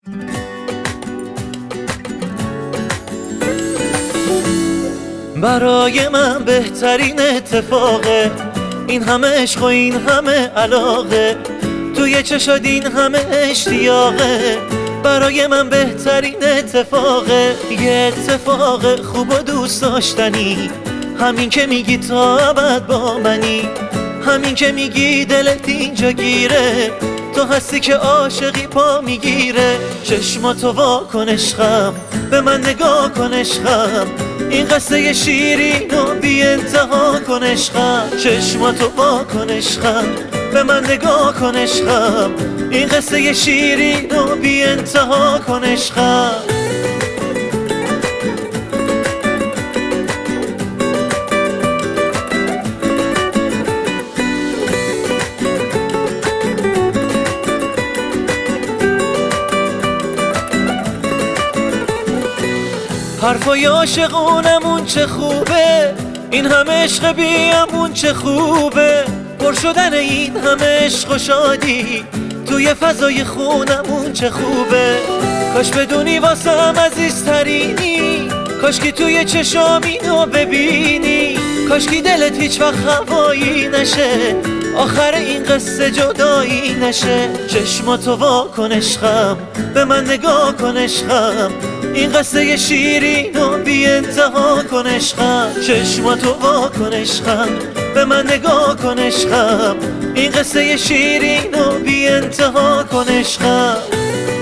برای من بهترین اتفاقه این همه عشق و این همه علاقه، توی چشات این همه اشتیاقه. برای من بهترین اتفاقه، یه اتفاق خوب و دوست داشتنی، همین که میگی تا ابد با منی، همین که میگی دلت اینجا گیره، تو هستی که عاشقی پا میگیره. چشماتو وا کن عشقم، به من نگاه کن عشقم، این قصه شیرین و بی انتها کن عشقم. چشماتو وا کن عشقم، به من نگاه کن عشقم، این قصه شیرین و بی انتها کن عشقم. حرفای عاشقونمون چه خوبه، این همه عشق بیامون چه خوبه، پر شدن این همه عشق و شادی توی فضای خونمون چه خوبه. کاش بدونی واسم عزیزترینی، کاش که توی چشامی رو ببینی، کاش که دلت هیچ وقت هوایی نشه، آخر این قصه جدایی نشه. چشماتو وا کن عشقم، به من نگاه کن عشقم، این قصه شیرین و بی انتها کن عشقم. چشماتو وا کن عشقم، به من نگاه کن عشقم، این قصه شیرین و بی انتها کن عشقم.